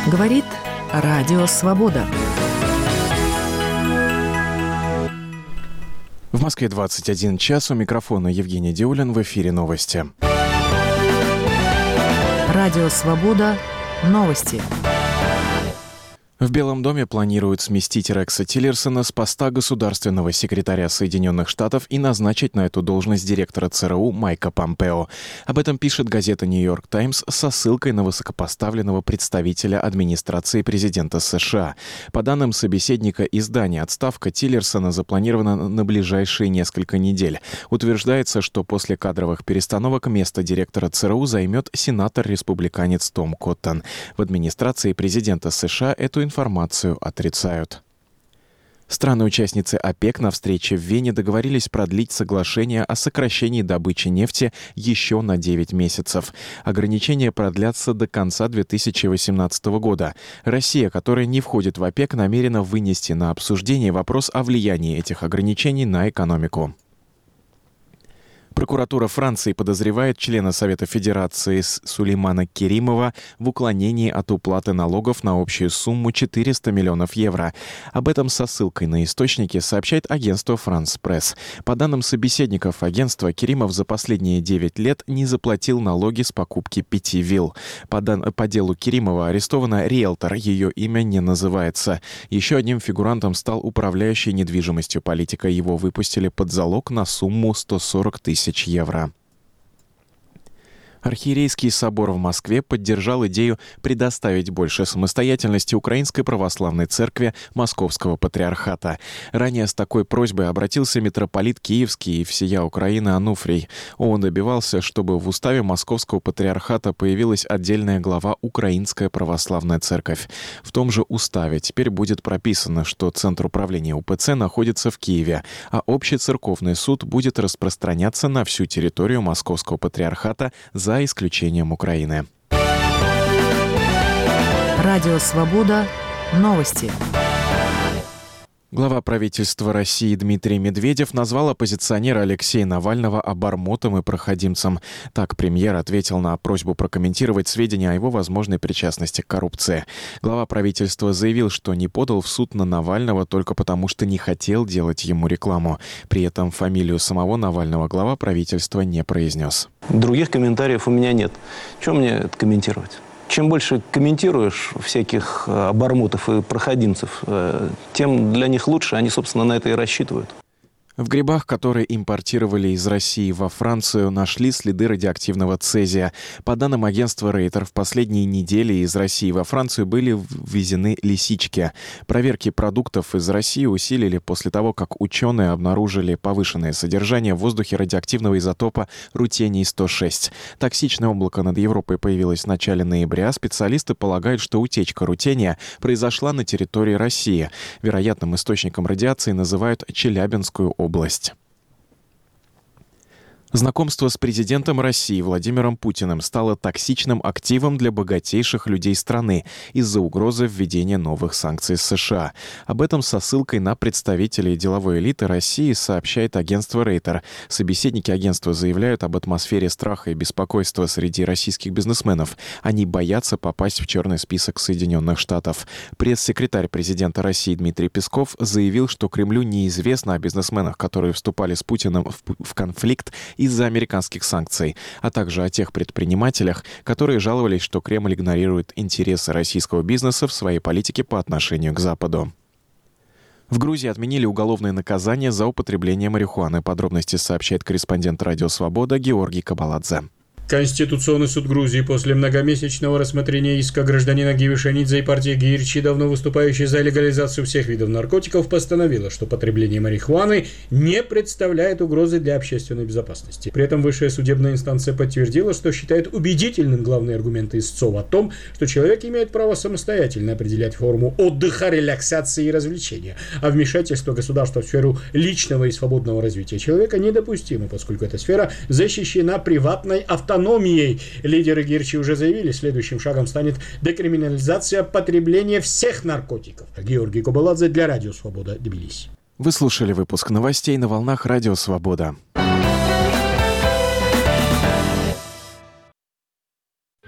Говорит Радио Свобода. В Москве 21 час. У микрофона Евгений Диулин. В эфире новости. Радио Свобода. Новости. В Белом доме планируют сместить Рекса Тиллерсона с поста государственного секретаря Соединенных Штатов и назначить на эту должность директора ЦРУ Майка Помпео. Об этом пишет газета «Нью-Йорк Таймс» со ссылкой на высокопоставленного представителя администрации президента США. По данным собеседника издания, отставка Тиллерсона запланирована на ближайшие несколько недель. Утверждается, что после кадровых перестановок место директора ЦРУ займет сенатор-республиканец Том Коттон. В администрации президента США эту информацию отрицают. Страны-участницы ОПЕК на встрече в Вене договорились продлить соглашение о сокращении добычи нефти еще на 9 месяцев. Ограничения продлятся до конца 2018 года. Россия, которая не входит в ОПЕК, намерена вынести на обсуждение вопрос о влиянии этих ограничений на экономику. Прокуратура Франции подозревает члена Совета Федерации Сулеймана Керимова в уклонении от уплаты налогов на общую сумму 400 миллионов евро. Об этом со ссылкой на источники сообщает агентство «Франс Пресс». По данным собеседников агентства, Керимов за последние 9 лет не заплатил налоги с покупки 5 вилл. По делу Керимова арестована риэлтор, ее имя не называется. Еще одним фигурантом стал управляющий недвижимостью политика. Его выпустили под залог на сумму 140 тысяч евро. Архиерейский собор в Москве поддержал идею предоставить больше самостоятельности Украинской православной церкви Московского патриархата. Ранее с такой просьбой обратился митрополит Киевский и всея Украины Ануфрий. Он добивался, чтобы в уставе Московского патриархата появилась отдельная глава Украинская православная церковь. В том же уставе теперь будет прописано, что Центр управления УПЦ находится в Киеве, а Общий церковный суд будет распространяться на всю территорию Московского патриархата за исключением Украины. Радио Свобода. Новости. Глава правительства России Дмитрий Медведев назвал оппозиционера Алексея Навального обормотом и проходимцем. Так премьер ответил на просьбу прокомментировать сведения о его возможной причастности к коррупции. Глава правительства заявил, что не подал в суд на Навального только потому, что не хотел делать ему рекламу. При этом фамилию самого Навального глава правительства не произнес. Других комментариев у меня нет. Чего мне это комментировать? Чем больше комментируешь всяких обормотов и проходимцев, тем для них лучше, они, собственно, на это и рассчитывают. В грибах, которые импортировали из России во Францию, нашли следы радиоактивного цезия. По данным агентства Рейтер, в последние недели из России во Францию были ввезены лисички. Проверки продуктов из России усилили после того, как ученые обнаружили повышенное содержание в воздухе радиоактивного изотопа рутений-106. Токсичное облако над Европой появилось в начале ноября. Специалисты полагают, что утечка рутения произошла на территории России. Вероятным источником радиации называют Челябинскую область. Знакомство с президентом России Владимиром Путиным стало токсичным активом для богатейших людей страны из-за угрозы введения новых санкций США. Об этом со ссылкой на представителей деловой элиты России сообщает агентство Рейтер. Собеседники агентства заявляют об атмосфере страха и беспокойства среди российских бизнесменов. Они боятся попасть в черный список Соединенных Штатов. Пресс-секретарь президента России Дмитрий Песков заявил, что Кремлю неизвестно о бизнесменах, которые вступали с Путиным в конфликт из-за американских санкций, а также о тех предпринимателях, которые жаловались, что Кремль игнорирует интересы российского бизнеса в своей политике по отношению к Западу. В Грузии отменили уголовное наказание за употребление марихуаны. Подробности сообщает корреспондент «Радио Свобода» Георгий Кабаладзе. Конституционный суд Грузии после многомесячного рассмотрения иска гражданина Гивишанидзе и партии Гирчи, давно выступающей за легализацию всех видов наркотиков, постановила, что потребление марихуаны не представляет угрозы для общественной безопасности. При этом высшая судебная инстанция подтвердила, что считает убедительным главные аргументы истцов о том, что человек имеет право самостоятельно определять форму отдыха, релаксации и развлечения, а вмешательство государства в сферу личного и свободного развития человека недопустимо, поскольку эта сфера защищена приватной автономией. Лидеры Гирчи уже заявили, следующим шагом станет декриминализация потребления всех наркотиков. Георгий Кабаладзе для Радио Свобода, Тбилиси. Вы слушали выпуск новостей на волнах Радио Свобода.